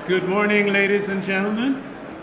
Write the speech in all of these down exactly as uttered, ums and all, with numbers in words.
Good morning, ladies and gentlemen.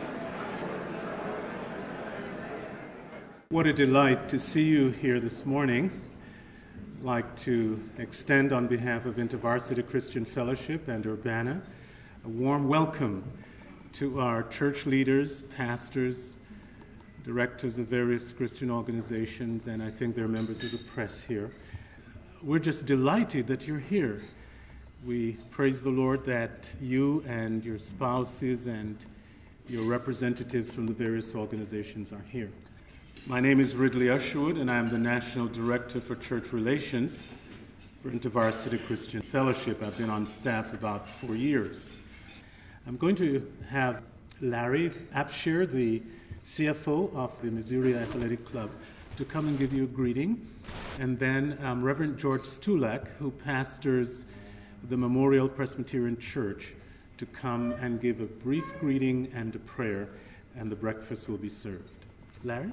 What a delight to see you here this morning. I'd like to extend on behalf of InterVarsity Christian Fellowship and Urbana a warm welcome to our church leaders, pastors, directors of various Christian organizations, and I think there are members of the press here. We're just delighted that you're here. We praise the Lord that you and your spouses and your representatives from the various organizations are here. My name is Ridley Usherwood, and I am the National Director for Church Relations for InterVarsity Christian Fellowship. I've been on staff about four years. I'm going to have Larry Apsher, the C F O of the Missouri Athletic Club, to come and give you a greeting, and then um, Reverend George Stulak, who pastors the Memorial Presbyterian Church, to come and give a brief greeting and a prayer, and the breakfast will be served. Larry?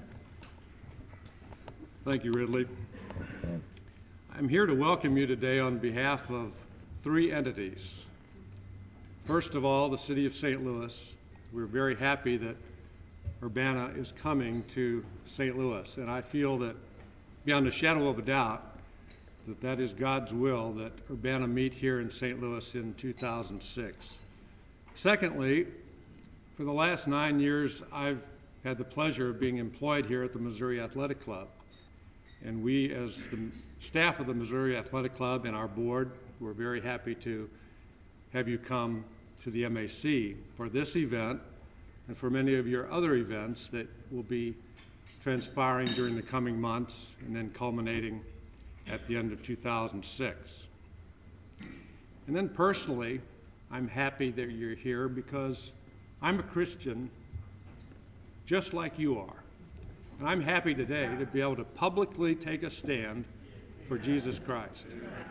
Thank you, Ridley. I'm here to welcome you today on behalf of three entities. First of all, the City of Saint Louis. We're very happy that Urbana is coming to Saint Louis, and I feel that beyond a shadow of a doubt that that is God's will that Urbana meet here in Saint Louis in two thousand six. Secondly, for the last nine years, I've had the pleasure of being employed here at the Missouri Athletic Club. And we, as the staff of the Missouri Athletic Club and our board, we're very happy to have you come to the M A C for this event and for many of your other events that will be transpiring during the coming months and then culminating at the end of two thousand six. And then personally, I'm happy that you're here because I'm a Christian just like you are. And I'm happy today to be able to publicly take a stand for Jesus Christ.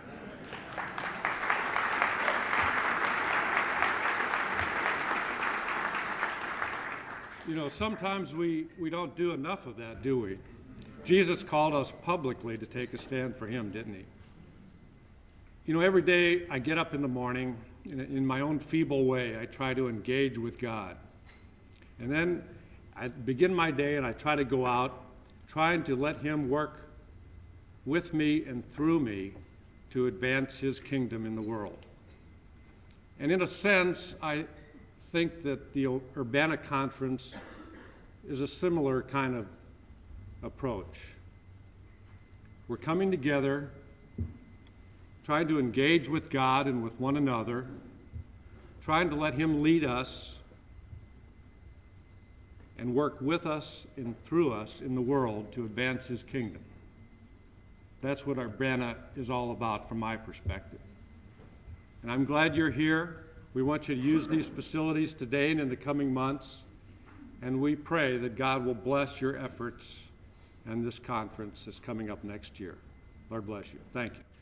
You know, sometimes we, we don't do enough of that, do we? Jesus called us publicly to take a stand for him, didn't he? You know, every day I get up in the morning, in, in my own feeble way, I try to engage with God. And then I begin my day and I try to go out, trying to let him work with me and through me to advance his kingdom in the world. And in a sense, I think that the Urbana Conference is a similar kind of approach. We're coming together, trying to engage with God and with one another, trying to let him lead us and work with us and through us in the world to advance his kingdom. That's what Urbana is all about from my perspective. And I'm glad you're here. We want you to use these facilities today and in the coming months, and we pray that God will bless your efforts and this conference is coming up next year. Lord bless you. Thank you.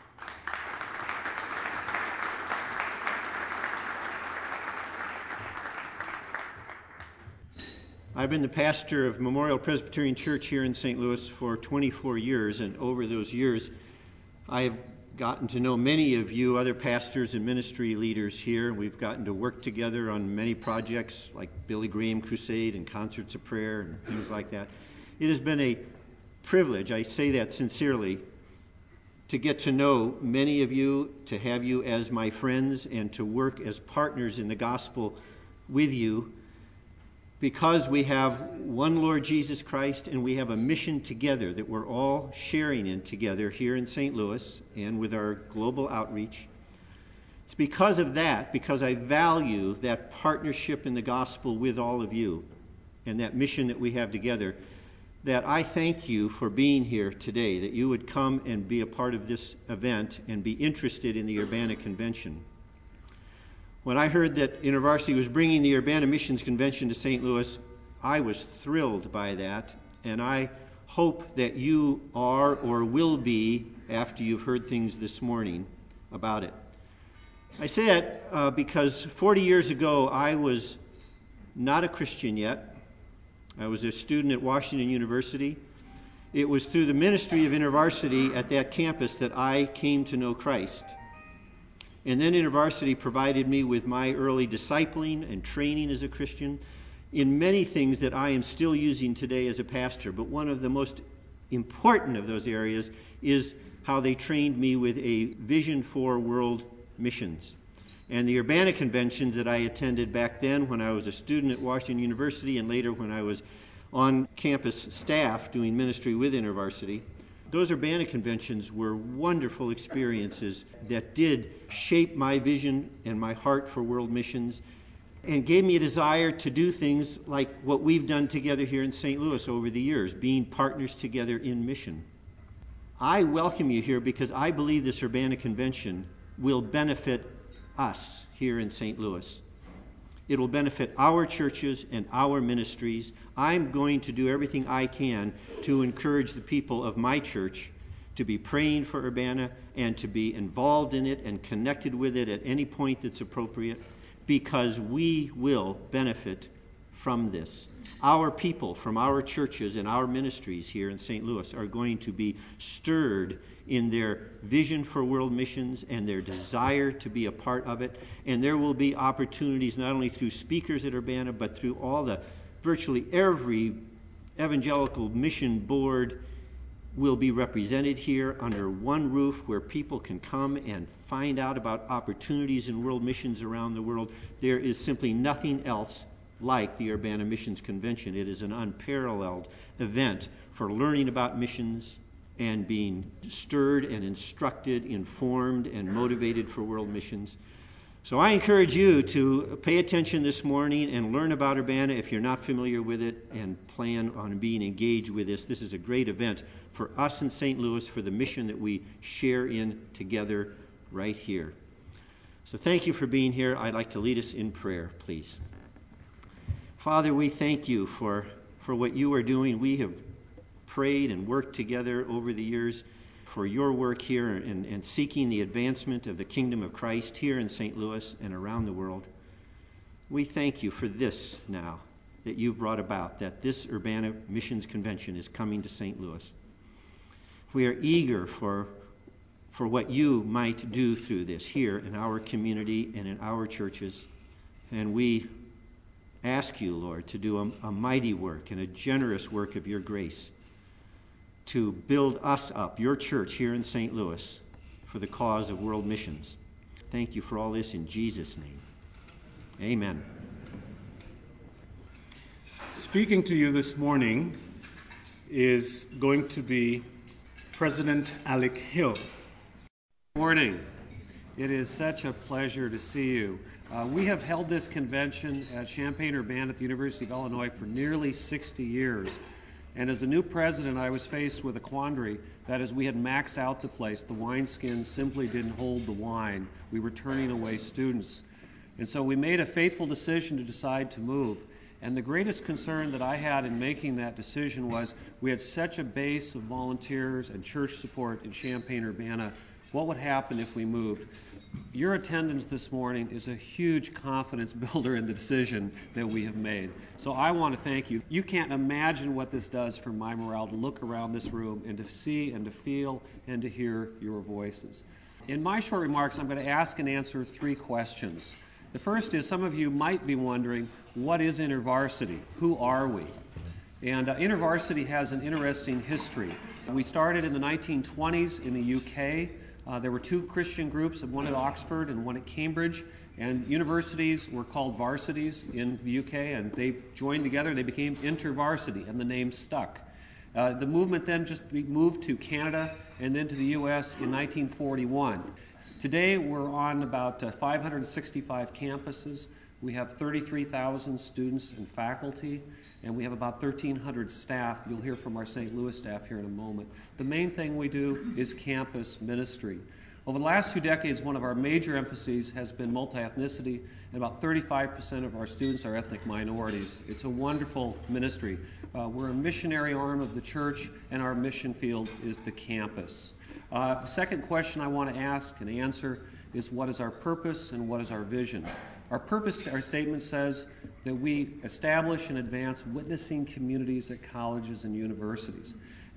I've been the pastor of Memorial Presbyterian Church here in Saint Louis for twenty-four years, and over those years, I have gotten to know many of you other pastors and ministry leaders here. We've gotten to work together on many projects like Billy Graham Crusade and Concerts of Prayer and things like that. It has been a privilege, I say that sincerely, to get to know many of you, to have you as my friends, and to work as partners in the gospel with you, because we have one Lord Jesus Christ and we have a mission together that we're all sharing in together here in Saint Louis and with our global outreach. It's because of that, because I value that partnership in the gospel with all of you and that mission that we have together, that I thank you for being here today, that you would come and be a part of this event and be interested in the Urbana Convention. When I heard that InterVarsity was bringing the Urbana Missions Convention to Saint Louis, I was thrilled by that, and I hope that you are or will be after you've heard things this morning about it. I say that uh, because forty years ago I was not a Christian yet. I was a student at Washington University. It was through the ministry of InterVarsity at that campus that I came to know Christ. And then InterVarsity provided me with my early discipling and training as a Christian in many things that I am still using today as a pastor. But one of the most important of those areas is how they trained me with a vision for world missions. And the Urbana conventions that I attended back then when I was a student at Washington University and later when I was on campus staff doing ministry with InterVarsity, those Urbana conventions were wonderful experiences that did shape my vision and my heart for world missions and gave me a desire to do things like what we've done together here in Saint Louis over the years, being partners together in mission. I welcome you here because I believe this Urbana convention will benefit us here in Saint Louis. It will benefit our churches and our ministries. I'm going to do everything I can to encourage the people of my church to be praying for Urbana and to be involved in it and connected with it at any point that's appropriate, because we will benefit from this. Our people from our churches and our ministries here in Saint Louis are going to be stirred in their vision for world missions and their desire to be a part of it. And there will be opportunities not only through speakers at Urbana, but through all the, virtually every evangelical mission board will be represented here under one roof where people can come and find out about opportunities in world missions around the world. There is simply nothing else like the Urbana Missions Convention. It is an unparalleled event for learning about missions and being stirred and instructed, informed, and motivated for world missions. So I encourage you to pay attention this morning and learn about Urbana if you're not familiar with it, and plan on being engaged with this. This is a great event for us in Saint Louis, for the mission that we share in together right here. So thank you for being here. I'd like to lead us in prayer, please. Father, we thank you for, for what you are doing. We have prayed and worked together over the years for your work here and, and seeking the advancement of the kingdom of Christ here in Saint Louis and around the world. We thank you for this now that you've brought about, that this Urbana Missions Convention is coming to Saint Louis. We are eager for, for what you might do through this here in our community and in our churches. And we ask you, Lord, to do a, a mighty work and a generous work of your grace to build us up, your church here in Saint Louis, for the cause of world missions. Thank you for all this in Jesus' name. Amen. Speaking to you this morning is going to be President Alec Hill. Good morning. It is such a pleasure to see you. Uh, we have held this convention at Champaign-Urbana at the University of Illinois for nearly sixty years. And as a new president, I was faced with a quandary. That is, we had maxed out the place. The wineskins simply didn't hold the wine. We were turning away students. And so we made a fateful decision to decide to move. And the greatest concern that I had in making that decision was we had such a base of volunteers and church support in Champaign-Urbana. What would happen if we moved? Your attendance this morning is a huge confidence builder in the decision that we have made. So I want to thank you. You can't imagine what this does for my morale to look around this room and to see and to feel and to hear your voices. In my short remarks, I'm going to ask and answer three questions. The first is, some of you might be wondering, what is InterVarsity? Who are we? And uh, InterVarsity has an interesting history. We started in the nineteen twenties in the U K. Uh, there were two Christian groups, one at Oxford and one at Cambridge, and universities were called varsities in the U K, and they joined together, they became InterVarsity, and the name stuck. Uh, the movement then just moved to Canada and then to the U S in nineteen forty-one. Today we're on about uh, five hundred sixty-five campuses. We have thirty-three thousand students and faculty, and we have about thirteen hundred staff. You'll hear from our Saint Louis staff here in a moment. The main thing we do is campus ministry. Over the last few decades, one of our major emphases has been multi-ethnicity, and about thirty-five percent of our students are ethnic minorities. It's a wonderful ministry. Uh, we're a missionary arm of the church, and our mission field is the campus. Uh, the second question I want to ask and answer is, what is our purpose and what is our vision? Our purpose, our statement says that we establish and advance witnessing communities at colleges and universities.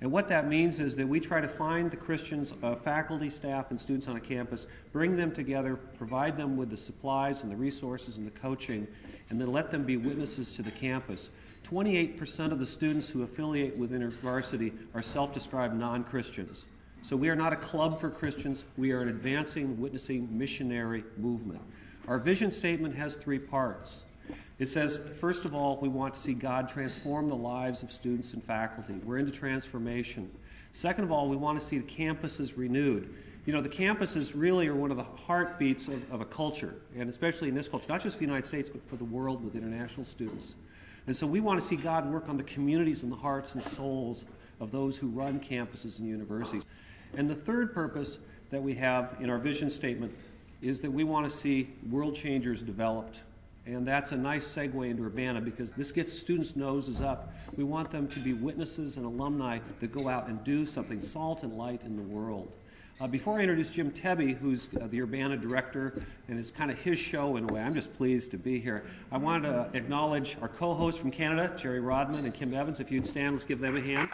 And what that means is that we try to find the Christians, uh, faculty, staff, and students on a campus, bring them together, provide them with the supplies and the resources and the coaching, and then let them be witnesses to the campus. twenty-eight percent of the students who affiliate with InterVarsity are self-described non-Christians. So we are not a club for Christians. We are an advancing, witnessing, missionary movement. Our vision statement has three parts. It says, first of all, we want to see God transform the lives of students and faculty. We're into transformation. Second of all, we want to see the campuses renewed. You know, the campuses really are one of the heartbeats of, of a culture, and especially in this culture, not just for the United States, but for the world with international students. And so we want to see God work on the communities and the hearts and souls of those who run campuses and universities. And the third purpose that we have in our vision statement is that we want to see world changers developed. And that's a nice segue into Urbana, because this gets students' noses up. We want them to be witnesses and alumni that go out and do something, salt and light in the world. Uh, before I introduce Jim Tebby, who's uh, the Urbana director, and it's kind of his show in a way, I'm just pleased to be here. I wanted to acknowledge our co-hosts from Canada, Jerry Rodman and Kim Evans. If you'd stand, let's give them a hand.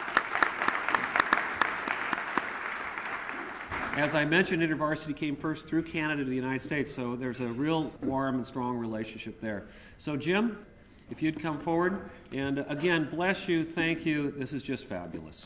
As I mentioned, InterVarsity came first through Canada to the United States, so there's a real warm and strong relationship there. So Jim, if you'd come forward, and uh, again, bless you, thank you, this is just fabulous.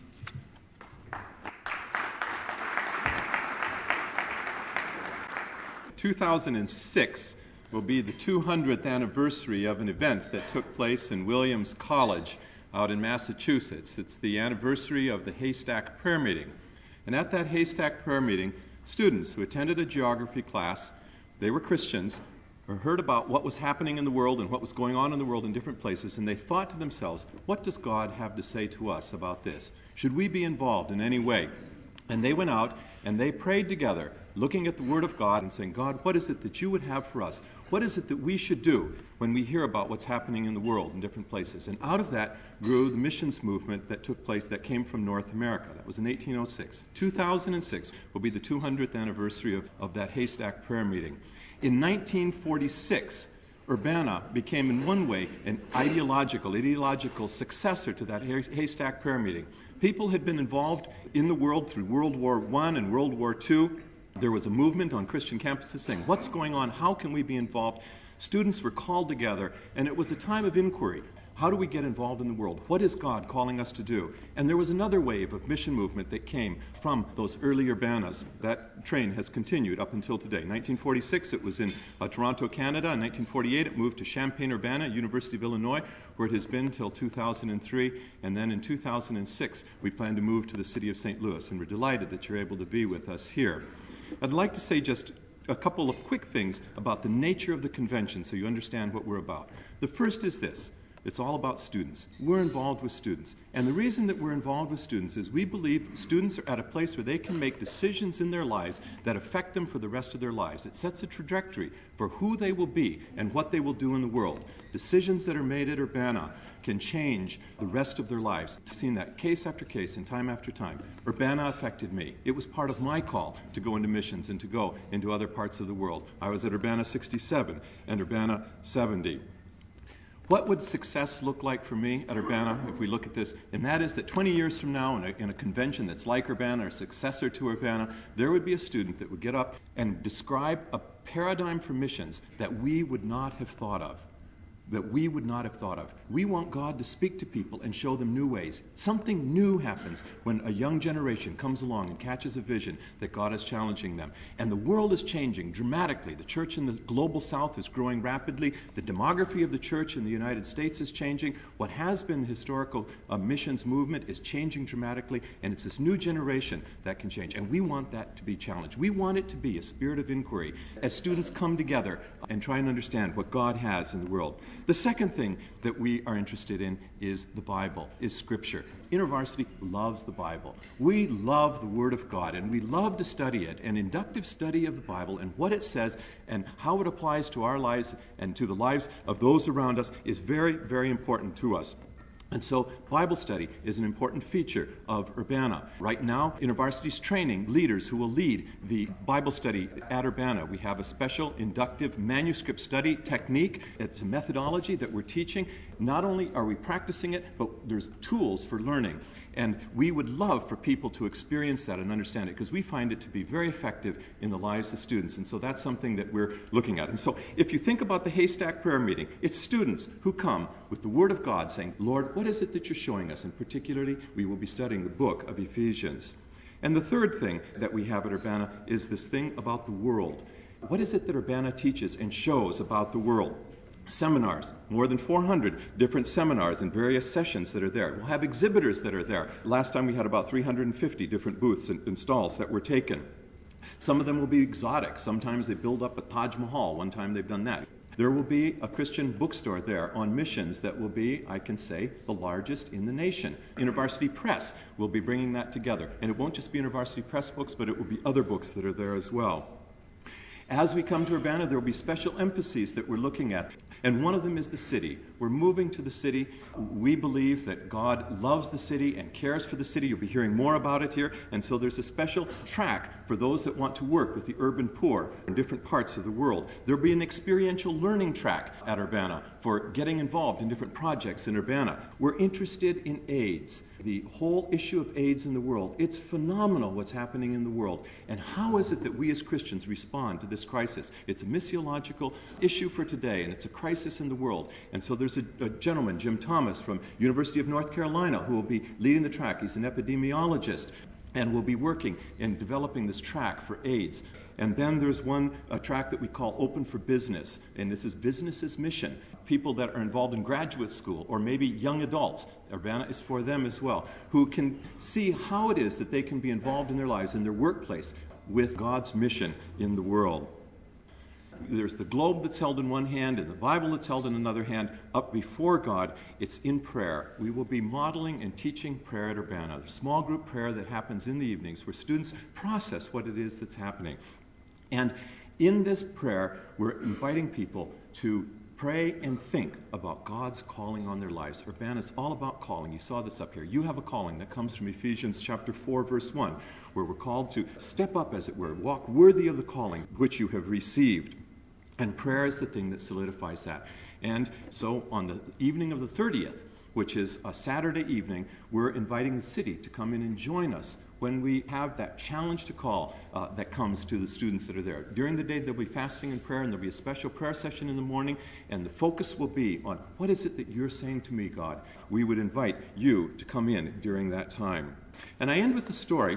two thousand six will be the two hundredth anniversary of an event that took place in Williams College out in Massachusetts. It's the anniversary of the Haystack Prayer Meeting. And at that Haystack Prayer Meeting, students who attended a geography class, they were Christians, or heard about what was happening in the world and what was going on in the world in different places, and they thought to themselves, what does God have to say to us about this? Should we be involved in any way? And they went out and they prayed together, looking at the Word of God and saying, God, what is it that you would have for us? What is it that we should do when we hear about what's happening in the world in different places? And out of that grew the missions movement that took place that came from North America. That was in eighteen oh six. two thousand six will be the two hundredth anniversary of, of that Haystack Prayer Meeting. In nineteen forty-six, Urbana became in one way an ideological, ideological successor to that Haystack Prayer Meeting. People had been involved in the world through World War One and World War Two. There was a movement on Christian campuses saying, what's going on? How can we be involved? Students were called together, and it was a time of inquiry. How do we get involved in the world? What is God calling us to do? And there was another wave of mission movement that came from those early Urbanas. That train has continued up until today. nineteen forty-six, it was in uh, Toronto, Canada. In nineteen forty-eight, it moved to Champaign-Urbana, University of Illinois, where it has been until two thousand three. And then in two thousand six, we plan to move to the city of Saint Louis. And we're delighted that you're able to be with us here. I'd like to say just a couple of quick things about the nature of the convention so you understand what we're about. The first is this. It's all about students. We're involved with students. And the reason that we're involved with students is we believe students are at a place where they can make decisions in their lives that affect them for the rest of their lives. It sets a trajectory for who they will be and what they will do in the world. Decisions that are made at Urbana can change the rest of their lives. I've seen that case after case and time after time. Urbana affected me. It was part of my call to go into missions and to go into other parts of the world. I was at Urbana sixty-seven and Urbana seventy. What would success look like for me at Urbana if we look at this? And that is that twenty years from now, in a, in a convention that's like Urbana or successor to Urbana, there would be a student that would get up and describe a paradigm for missions that we would not have thought of. That we would not have thought of. We want God to speak to people and show them new ways. Something new happens when a young generation comes along and catches a vision that God is challenging them. And the world is changing dramatically. The church in the global south is growing rapidly. The demography of the church in the United States is changing. What has been the historical uh, missions movement is changing dramatically, and it's this new generation that can change. And we want that to be challenged. We want it to be a spirit of inquiry as students come together and try and understand what God has in the world. The second thing that we are interested in is the Bible, is Scripture. InterVarsity loves the Bible. We love the Word of God, and we love to study it. An inductive study of the Bible and what it says and how it applies to our lives and to the lives of those around us is very, very important to us. And so Bible study is an important feature of Urbana. Right now, InterVarsity is training leaders who will lead the Bible study at Urbana. We have a special inductive manuscript study technique. It's a methodology that we're teaching, Not only are we practicing it, but there's tools for learning. And we would love for people to experience that and understand it, because we find it to be very effective in the lives of students. And so that's something that we're looking at. And so if you think about the Haystack Prayer Meeting, it's students who come with the Word of God saying, Lord, what is it that you're showing us? And particularly, we will be studying the book of Ephesians. And the third thing that we have at Urbana is this thing about the world. What is it that Urbana teaches and shows about the world? Seminars, more than four hundred different seminars and various sessions that are there. We'll have exhibitors that are there. Last time we had about three hundred fifty different booths and, and stalls that were taken. Some of them will be exotic. Sometimes they build up a Taj Mahal. One time they've done that. There will be a Christian bookstore there on missions that will be, I can say, the largest in the nation. InterVarsity Press will be bringing that together. And it won't just be InterVarsity Press books, but it will be other books that are there as well. As we come to Urbana, there will be special emphases that we're looking at. And one of them is the city. We're moving to the city. We believe that God loves the city and cares for the city. You'll be hearing more about it here. And so there's a special track for those that want to work with the urban poor in different parts of the world. There'll be an experiential learning track at Urbana for getting involved in different projects in Urbana. We're interested in AIDS. The whole issue of AIDS in the world. It's phenomenal what's happening in the world. And how is it that we as Christians respond to this crisis? It's a missiological issue for today, and it's a crisis in the world. And so there's a, a gentleman, Jim Thomas, from University of North Carolina, who will be leading the track. He's an epidemiologist and will be working in developing this track for AIDS. And then there's one a track that we call Open for Business, and this is Business's Mission. People that are involved in graduate school or maybe young adults, Urbana is for them as well, who can see how it is that they can be involved in their lives, in their workplace, with God's mission in the world. There's the globe that's held in one hand and the Bible that's held in another hand. Up before God, it's in prayer. We will be modeling and teaching prayer at Urbana, a small group prayer that happens in the evenings where students process what it is that's happening. And in this prayer, we're inviting people to pray and think about God's calling on their lives. Urbana is all about calling. You saw this up here. You have a calling that comes from Ephesians chapter four, verse one, where we're called to step up, as it were, walk worthy of the calling which you have received. And prayer is the thing that solidifies that. And so on the evening of the thirtieth, which is a Saturday evening, we're inviting the city to come in and join us when we have that challenge to call uh, that comes to the students that are there. During the day, there'll be fasting and prayer, and there'll be a special prayer session in the morning, and the focus will be on, what is it that you're saying to me, God? We would invite you to come in during that time. And I end with the story.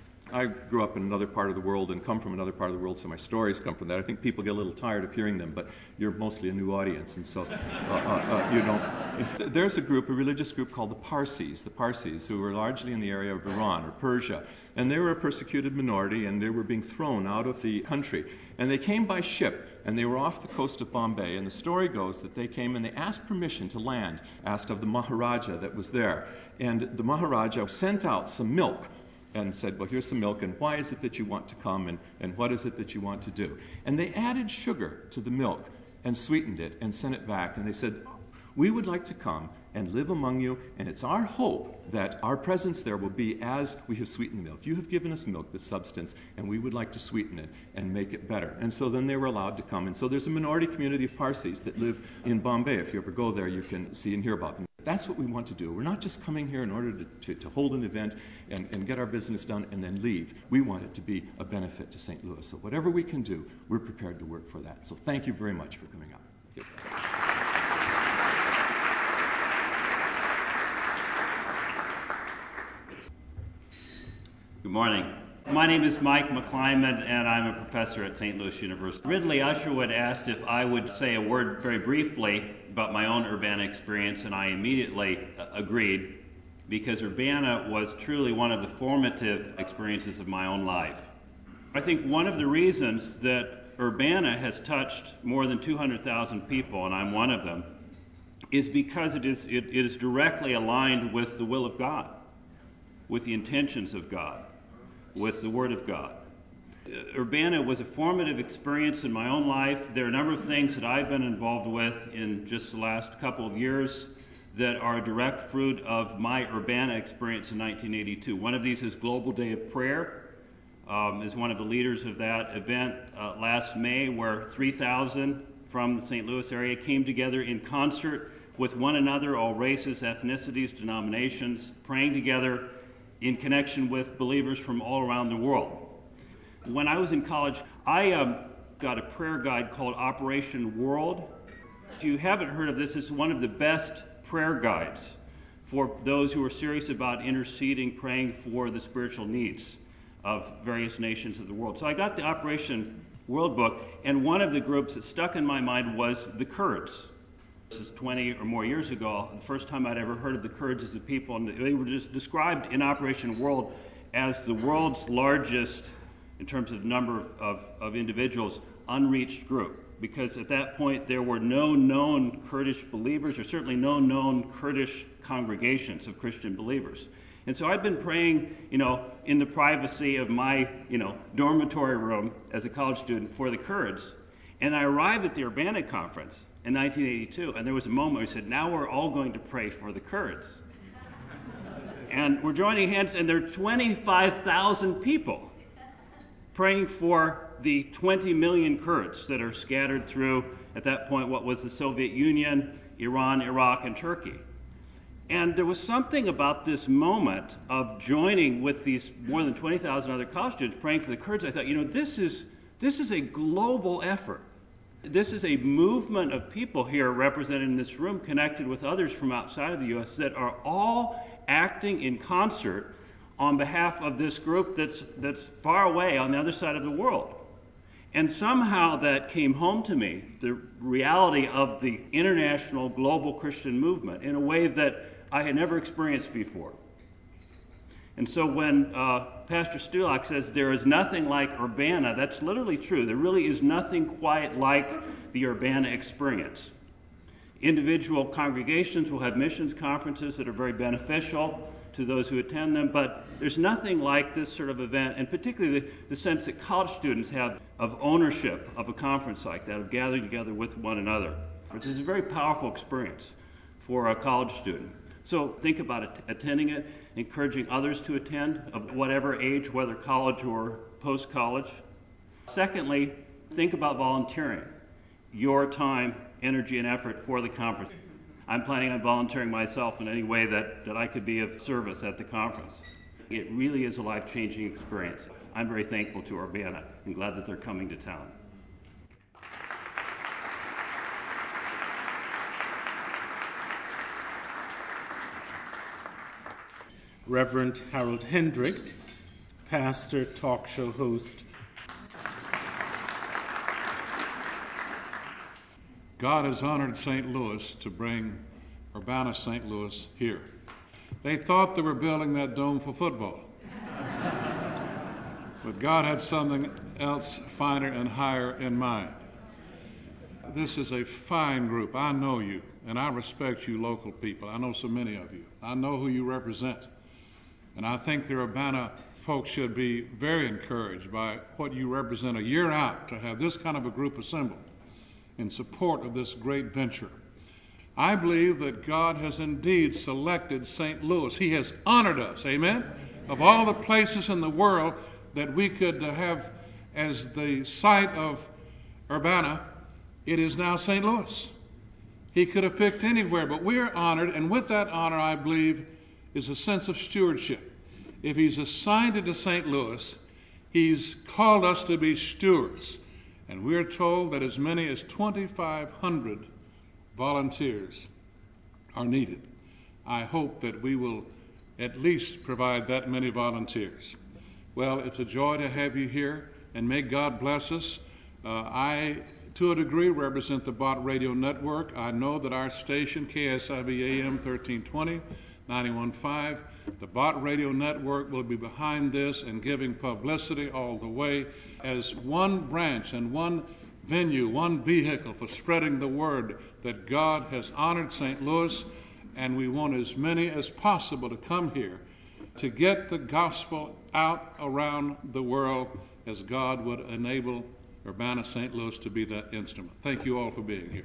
I grew up in another part of the world and come from another part of the world, so my stories come from that. I think people get a little tired of hearing them, but you're mostly a new audience, and so, uh, uh, uh, you know. There's a group, a religious group called the Parsis, the Parsis, who were largely in the area of Iran or Persia, and they were a persecuted minority, and they were being thrown out of the country. And they came by ship, and they were off the coast of Bombay, and the story goes that they came and they asked permission to land, asked of the Maharaja that was there. And the Maharaja sent out some milk and said, well, here's some milk, and why is it that you want to come, and, and what is it that you want to do? And they added sugar to the milk and sweetened it and sent it back, and they said, we would like to come and live among you, and it's our hope that our presence there will be as we have sweetened the milk. You have given us milk, the substance, and we would like to sweeten it and make it better. And so then they were allowed to come. And so there's a minority community of Parsis that live in Bombay. If you ever go there, you can see and hear about them. That's what we want to do. We're not just coming here in order to, to, to hold an event and, and get our business done and then leave. We want it to be a benefit to Saint Louis. So whatever we can do, we're prepared to work for that. So thank you very much for coming out. Yep. Good morning. My name is Mike McClyman, and I'm a professor at Saint Louis University. Ridley Usherwood asked if I would say a word very briefly about my own Urbana experience, and I immediately uh, agreed, because Urbana was truly one of the formative experiences of my own life. I think one of the reasons that Urbana has touched more than two hundred thousand people, and I'm one of them, is because it is, it, it is directly aligned with the will of God, with the intentions of God, with the Word of God. Urbana was a formative experience in my own life. There are a number of things that I've been involved with in just the last couple of years that are a direct fruit of my Urbana experience in nineteen eighty-two. One of these is Global Day of Prayer. Um, as one of the leaders of that event uh, last May, where three thousand from the Saint Louis area came together in concert with one another, all races, ethnicities, denominations, praying together in connection with believers from all around the world. When I was in college, I um, got a prayer guide called Operation World. If you haven't heard of this, it's one of the best prayer guides for those who are serious about interceding, praying for the spiritual needs of various nations of the world. So I got the Operation World book, and one of the groups that stuck in my mind was the Kurds. This is twenty or more years ago, the first time I'd ever heard of the Kurds as a people, and they were just described in Operation World as the world's largest, in terms of number of, of, of individuals, unreached group. Because at that point there were no known Kurdish believers, or certainly no known Kurdish congregations of Christian believers. And so I've been praying, you know, in the privacy of my, you know, dormitory room as a college student for the Kurds. And I arrived at the Urbana Conference in nineteen eighty-two, and there was a moment where I said, now we're all going to pray for the Kurds. And we're joining hands, and there are twenty-five thousand people praying for the twenty million Kurds that are scattered through, at that point, what was the Soviet Union, Iran, Iraq, and Turkey. And there was something about this moment of joining with these more than twenty thousand other college students praying for the Kurds. I thought, you know, this is, this is a global effort. This is a movement of people here represented in this room, connected with others from outside of the U S, that are all acting in concert on behalf of this group that's, that's far away on the other side of the world. And somehow that came home to me, the reality of the international global Christian movement, in a way that I had never experienced before. And so when uh, Pastor Stulak says there is nothing like Urbana, that's literally true. There really is nothing quite like the Urbana experience. Individual congregations will have missions conferences that are very beneficial to those who attend them, but there's nothing like this sort of event, and particularly the, the sense that college students have of ownership of a conference like that, of gathering together with one another, which is a very powerful experience for a college student. So think about it, attending it, encouraging others to attend, of whatever age, whether college or post-college. Secondly, think about volunteering your time, energy, and effort for the conference. I'm planning on volunteering myself in any way that, that I could be of service at the conference. It really is a life-changing experience. I'm very thankful to Urbana and glad that they're coming to town. Reverend Harold Hendrick, pastor, talk show host. God has honored Saint Louis to bring Urbana Saint Louis here. They thought they were building that dome for football. But God had something else finer and higher in mind. This is a fine group. I know you, and I respect you local people. I know so many of you. I know who you represent. And I think the Urbana folks should be very encouraged by what you represent a year out, to have this kind of a group assembled in support of this great venture. I believe that God has indeed selected Saint Louis. He has honored us, amen? Of all the places in the world that we could have as the site of Urbana, it is now Saint Louis. He could have picked anywhere, but we're honored, and with that honor, I believe, is a sense of stewardship. If he's assigned it to Saint Louis, he's called us to be stewards. And we're told that as many as twenty-five hundred volunteers are needed. I hope that we will at least provide that many volunteers. Well, it's a joy to have you here, and may God bless us. Uh, I, to a degree, represent the Bott Radio Network. I know that our station, K S I V A M thirteen twenty, ninety-one point five, the Bott Radio Network will be behind this and giving publicity all the way as one branch and one venue, one vehicle for spreading the word that God has honored Saint Louis, and we want as many as possible to come here to get the gospel out around the world as God would enable Urbana Saint Louis to be that instrument. Thank you all for being here.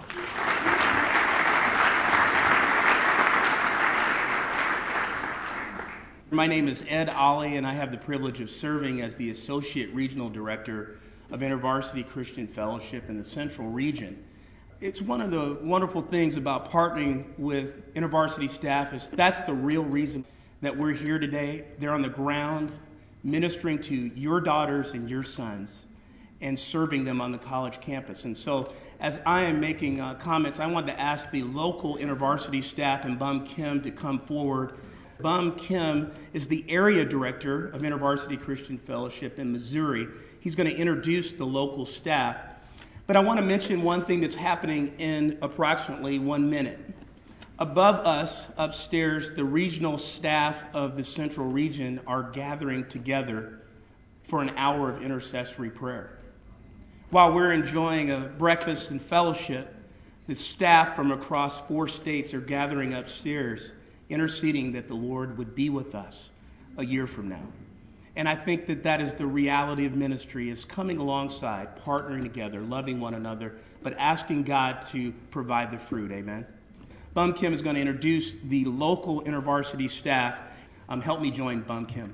My name is Ed Ollie, and I have the privilege of serving as the Associate Regional Director of InterVarsity Christian Fellowship in the Central Region. It's one of the wonderful things about partnering with InterVarsity staff is that's the real reason that we're here today. They're on the ground ministering to your daughters and your sons and serving them on the college campus. And so as I am making uh, comments, I want to ask the local InterVarsity staff and Bum Kim to come forward. Bum Kim is the area director of InterVarsity Christian Fellowship in Missouri. He's going to introduce the local staff. But I want to mention one thing that's happening in approximately one minute. Above us, upstairs, the regional staff of the Central Region are gathering together for an hour of intercessory prayer. While we're enjoying a breakfast and fellowship, the staff from across four states are gathering upstairs, interceding that the Lord would be with us a year from now. And I think that that is the reality of ministry, is coming alongside, partnering together, loving one another, but asking God to provide the fruit. Amen. Bum Kim is going to introduce the local InterVarsity staff. Um, help me join Bum Kim.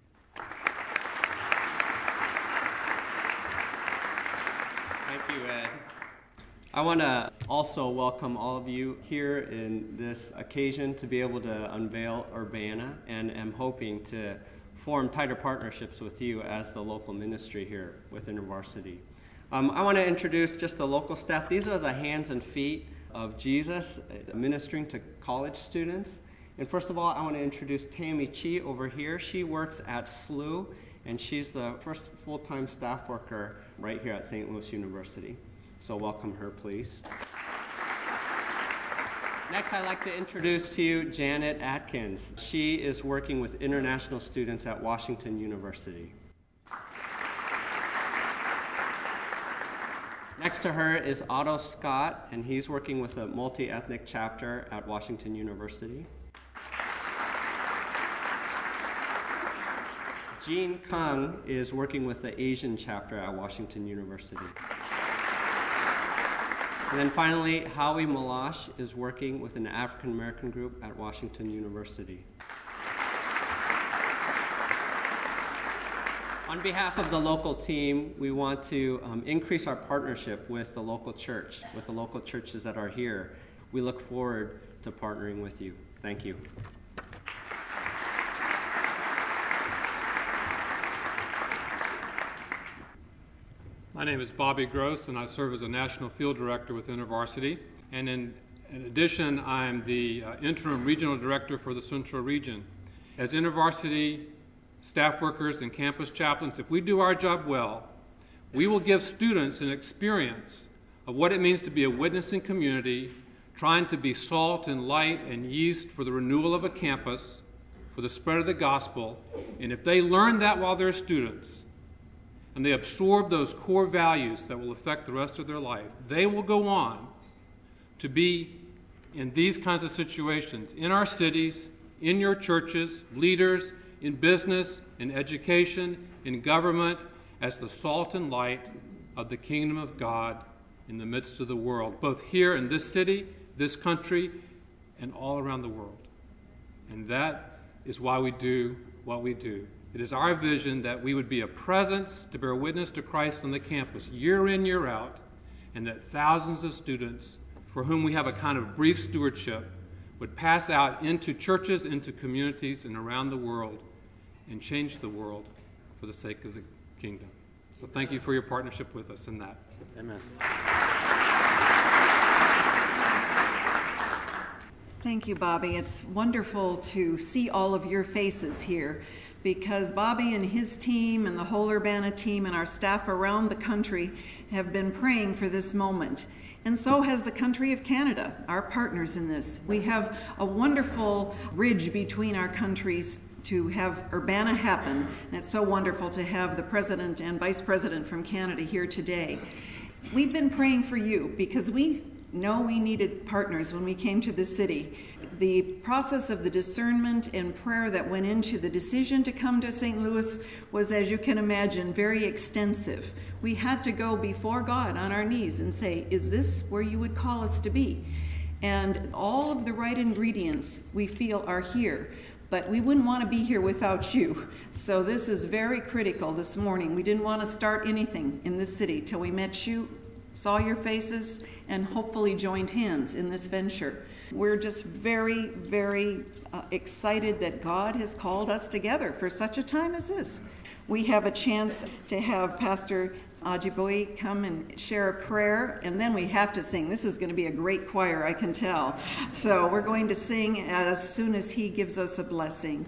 Thank you, Ed. I want to also welcome all of you here in this occasion to be able to unveil Urbana, and am hoping to form tighter partnerships with you as the local ministry here with InterVarsity. Um, I want to introduce just the local staff. These are the hands and feet of Jesus ministering to college students. And first of all, I want to introduce Tammy Chi over here. She works at S L U, and she's the first full-time staff worker right here at Saint Louis University. So welcome her, please. Next, I'd like to introduce to you Janet Atkins. She is working with international students at Washington University. Next to her is Otto Scott, and he's working with a multi-ethnic chapter at Washington University. Jean Kung is working with the Asian chapter at Washington University. And then finally, Howie Malash is working with an African-American group at Washington University. On behalf of the local team, we want to um, increase our partnership with the local church, with the local churches that are here. We look forward to partnering with you. Thank you. My name is Bobby Gross, and I serve as a National Field Director with InterVarsity. And in, in addition, I'm the uh, Interim Regional Director for the Central Region. As InterVarsity staff workers and campus chaplains, if we do our job well, we will give students an experience of what it means to be a witnessing community, trying to be salt and light and yeast for the renewal of a campus, for the spread of the gospel. And if they learn that while they're students, and they absorb those core values that will affect the rest of their life, they will go on to be in these kinds of situations, in our cities, in your churches, leaders, in business, in education, in government, as the salt and light of the kingdom of God in the midst of the world, both here in this city, this country, and all around the world. And that is why we do what we do. It is our vision that we would be a presence to bear witness to Christ on the campus year in, year out, and that thousands of students for whom we have a kind of brief stewardship would pass out into churches, into communities, and around the world and change the world for the sake of the kingdom. So thank you for your partnership with us in that. Amen. Thank you, Bobby. It's wonderful to see all of your faces here, because Bobby and his team and the whole Urbana team and our staff around the country have been praying for this moment. And so has the country of Canada, our partners in this. We have a wonderful bridge between our countries to have Urbana happen, and it's so wonderful to have the President and Vice President from Canada here today. We've been praying for you because we know we needed partners when we came to the city. The process of the discernment and prayer that went into the decision to come to Saint Louis was, as you can imagine, very extensive. We had to go before God on our knees and say, is this where you would call us to be? And all of the right ingredients we feel are here, but we wouldn't want to be here without you. So this is very critical this morning. We didn't want to start anything in this city till we met you saw your faces, and hopefully joined hands in this venture. We're just very, very uh, excited that God has called us together for such a time as this. We have a chance to have Pastor Ajiboye come and share a prayer, and then we have to sing. This is going to be a great choir, I can tell. So we're going to sing as soon as he gives us a blessing.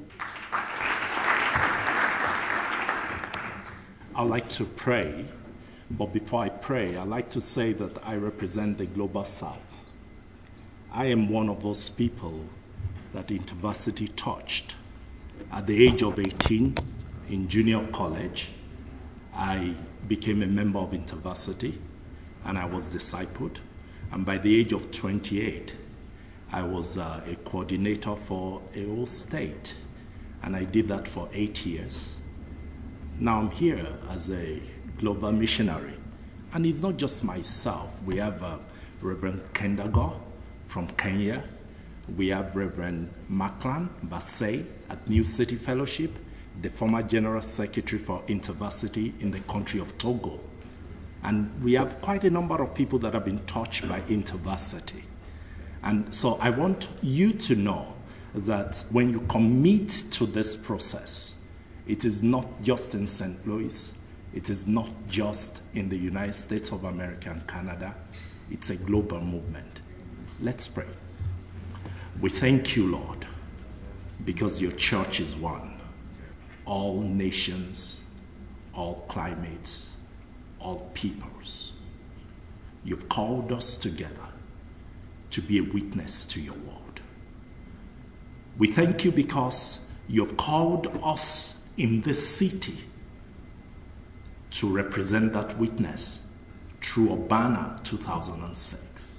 I'd like to pray, but before I pray, I'd like to say that I represent the Global South. I am one of those people that InterVarsity touched. At the age of eighteen, in junior college, I became a member of InterVarsity, and I was discipled. And by the age of twenty-eight, I was uh, a coordinator for a whole state, and I did that for eight years. Now I'm here as a global missionary, and it's not just myself. We have uh, Reverend Kendago from Kenya. We have Reverend Maklan Basay at New City Fellowship, the former General Secretary for InterVarsity in the country of Togo. And we have quite a number of people that have been touched by InterVarsity. And so I want you to know that when you commit to this process, it is not just in Saint Louis, it is not just in the United States of America and Canada, it's a global movement. Let's pray. We thank you, Lord, because your church is one. All nations, all climates, all peoples. You've called us together to be a witness to your word. We thank you because you've called us in this city to represent that witness through Urbana two thousand six.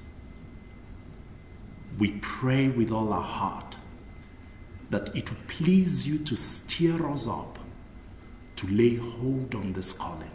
We pray with all our heart that it will please you to stir us up to lay hold on this calling,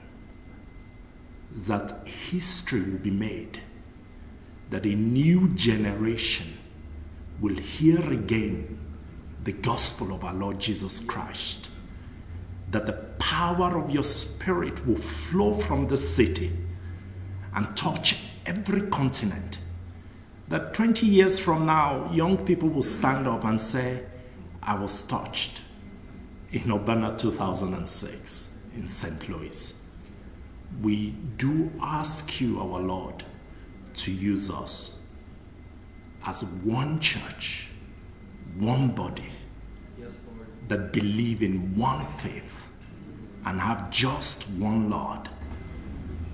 that history will be made, that a new generation will hear again the gospel of our Lord Jesus Christ, that the power of your Spirit will flow from this city and touch every continent, that twenty years from now, young people will stand up and say, I was touched in Urbana two thousand six in Saint Louis. We do ask you, our Lord, to use us as one church, one body, yes, Lord, that believe in one faith and have just one Lord.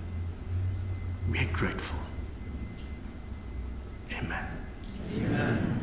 We are grateful. Amen. Amen.